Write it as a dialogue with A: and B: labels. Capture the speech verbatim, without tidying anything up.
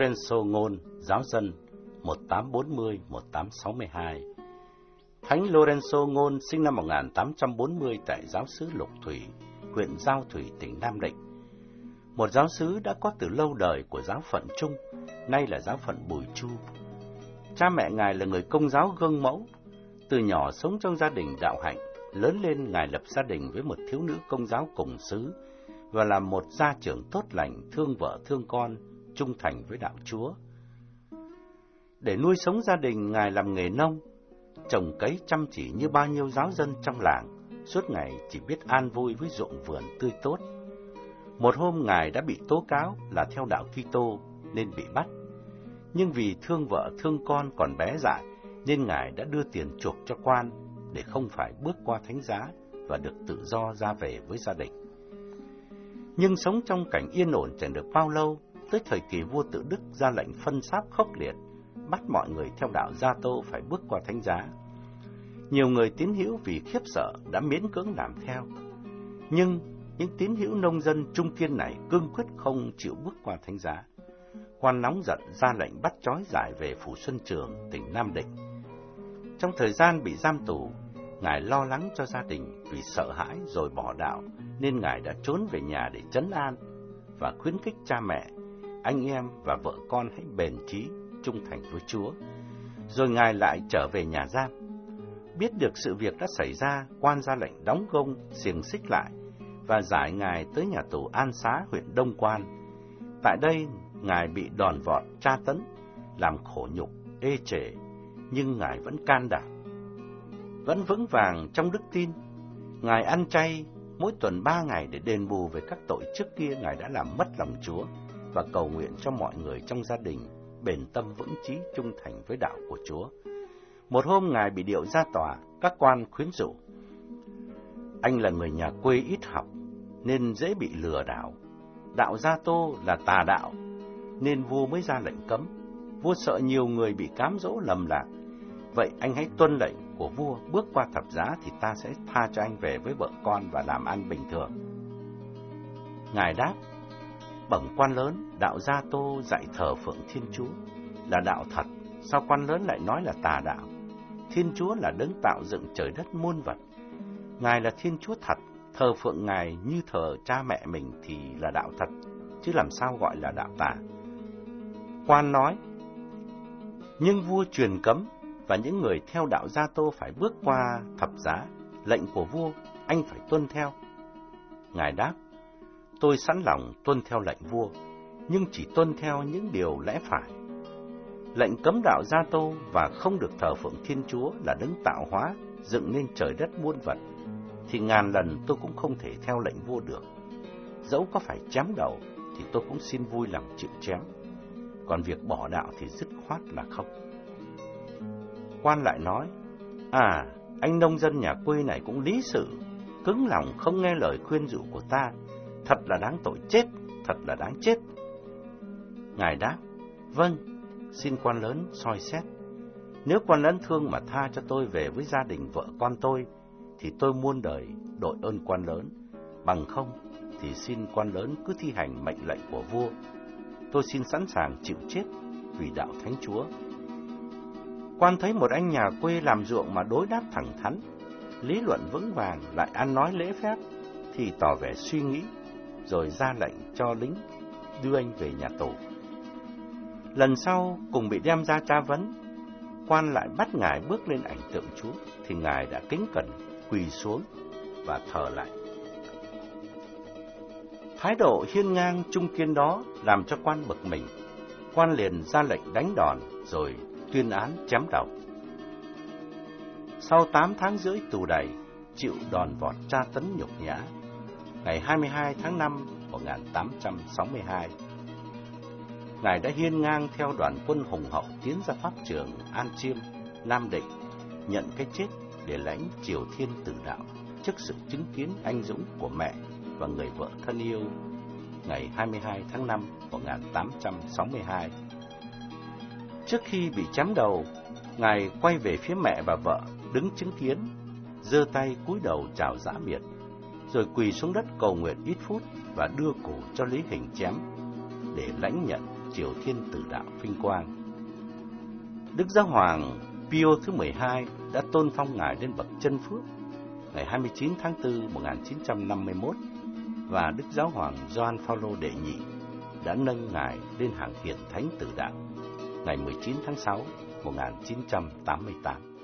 A: Lorenzo Ngôn, giáo dân một nghìn tám trăm bốn mươi đến một nghìn tám trăm sáu mươi hai. Thánh Lorenzo Ngôn sinh năm một nghìn tám trăm bốn mươi tại giáo xứ Lục Thủy, huyện Giao Thủy, tỉnh Nam Định. Một giáo xứ đã có từ lâu đời của giáo phận Trung, nay là giáo phận Bùi Chu. Cha mẹ Ngài là người Công giáo gương mẫu. Từ nhỏ sống trong gia đình đạo hạnh, lớn lên Ngài lập gia đình với một thiếu nữ Công giáo cùng xứ và là một gia trưởng tốt lành, thương vợ thương con, trung thành với đạo Chúa. Để nuôi sống gia đình, Ngài làm nghề nông, trồng cấy chăm chỉ như bao nhiêu giáo dân trong làng, suốt ngày chỉ biết an vui với ruộng vườn tươi tốt. Một hôm Ngài đã bị tố cáo là theo đạo Kitô nên bị bắt, nhưng vì thương vợ thương con còn bé dại nên Ngài đã đưa tiền chuộc cho quan để không phải bước qua thánh giá và được tự do ra về với gia đình. Nhưng sống trong cảnh yên ổn chẳng được bao lâu, tới thời kỳ vua Tự Đức ra lệnh phân sáp khốc liệt, bắt mọi người theo đạo Gia Tô phải bước qua thánh giá. Nhiều người tín hữu vì khiếp sợ đã miễn cưỡng làm theo, nhưng những tín hữu nông dân trung kiên này cương quyết không chịu bước qua thánh giá. Quan nóng giận ra lệnh bắt trói giải về phủ Xuân Trường, tỉnh Nam Định. Trong thời gian bị giam tù, Ngài lo lắng cho gia đình vì sợ hãi rồi bỏ đạo, nên Ngài đã trốn về nhà để trấn an và khuyến khích cha mẹ, anh em và vợ con hãy bền chí, trung thành với Chúa. Rồi Ngài lại trở về nhà giam. Biết được sự việc đã xảy ra, quan ra lệnh đóng gông, xiềng xích lại và giải Ngài tới nhà tù An Xá, huyện Đông Quan. Tại đây, Ngài bị đòn vọt, tra tấn, làm khổ nhục, ê chề, nhưng Ngài vẫn can đảm, vẫn vững vàng trong đức tin. Ngài ăn chay mỗi tuần ba ngày để đền bù về các tội trước kia Ngài đã làm mất lòng Chúa và cầu nguyện cho mọi người trong gia đình bền tâm vững chí trung thành với đạo của Chúa. Một hôm Ngài bị điệu ra tòa, các quan khuyến rũ: anh là người nhà quê ít học nên dễ bị lừa đảo. Đạo Gia Tô là tà đạo nên vua mới ra lệnh cấm. Vua sợ nhiều người bị cám dỗ lầm lạc. Vậy anh hãy tuân lệnh của vua, bước qua thập giá thì ta sẽ tha cho anh về với vợ con và làm ăn bình thường. Ngài đáp: bẩm quan lớn, đạo Gia Tô dạy thờ phượng Thiên Chúa là đạo thật, sao quan lớn lại nói là tà đạo? Thiên Chúa là đấng tạo dựng trời đất muôn vật. Ngài là Thiên Chúa thật, thờ phượng Ngài như thờ cha mẹ mình thì là đạo thật, chứ làm sao gọi là đạo tà? Quan nói: nhưng vua truyền cấm và những người theo đạo Gia Tô phải bước qua thập giá, lệnh của vua anh phải tuân theo. Ngài đáp: tôi sẵn lòng tuân theo lệnh vua, nhưng chỉ tuân theo những điều lẽ phải. Lệnh cấm đạo Gia Tô và không được thờ phượng Thiên Chúa là đấng tạo hóa, dựng nên trời đất muôn vật, thì ngàn lần tôi cũng không thể theo lệnh vua được. Dẫu có phải chém đầu thì tôi cũng xin vui lòng chịu chém, còn việc bỏ đạo thì dứt khoát là không. Quan lại nói: à, anh nông dân nhà quê này cũng lý sự, cứng lòng không nghe lời khuyên dụ của ta, thật là đáng tội chết, thật là đáng chết. Ngài đáp: vâng, xin quan lớn soi xét. Nếu quan lớn thương mà tha cho tôi về với gia đình vợ con tôi, thì tôi muôn đời đội ơn quan lớn. Bằng không, thì xin quan lớn cứ thi hành mệnh lệnh của vua. Tôi xin sẵn sàng chịu chết vì đạo Thánh Chúa. Quan thấy một anh nhà quê làm ruộng mà đối đáp thẳng thắn, lý luận vững vàng, lại ăn nói lễ phép, thì tỏ vẻ suy nghĩ, rồi ra lệnh cho lính đưa anh về nhà tù. Lần sau cùng bị đem ra tra vấn, quan lại bắt Ngài bước lên ảnh tượng Chúa, thì Ngài đã kính cẩn quỳ xuống và thờ lại. Thái độ hiên ngang trung kiên đó làm cho quan bực mình. Quan liền ra lệnh đánh đòn rồi tuyên án chém đầu. Sau tám tháng rưỡi tù đầy, chịu đòn vọt tra tấn nhục nhã, ngày hai mươi hai tháng năm một nghìn tám trăm sáu mươi hai, Ngài đã hiên ngang theo đoàn quân hùng hậu tiến ra pháp trường An Chiêm, Nam Định, nhận cái chết để lãnh triều thiên tử đạo trước sự chứng kiến anh dũng của mẹ và người vợ thân yêu ngày hai mươi hai tháng năm một nghìn tám trăm sáu mươi hai. Trước khi bị chém đầu, Ngài quay về phía mẹ và vợ đứng chứng kiến, giơ tay cúi đầu chào giã biệt, rồi quỳ xuống đất cầu nguyện ít phút và đưa cổ cho Lý Hình chém để lãnh nhận Triều Thiên Tử Đạo vinh quang. Đức Giáo hoàng Pio thứ mười hai đã tôn phong ngài lên bậc chân phước ngày hai mươi chín tháng tư năm một nghìn chín trăm năm mươi mốt, và Đức Giáo hoàng Gioan Phaolô đệ nhị đã nâng ngài lên hàng hiển thánh tử đạo ngày mười chín tháng sáu năm một nghìn chín trăm tám mươi tám.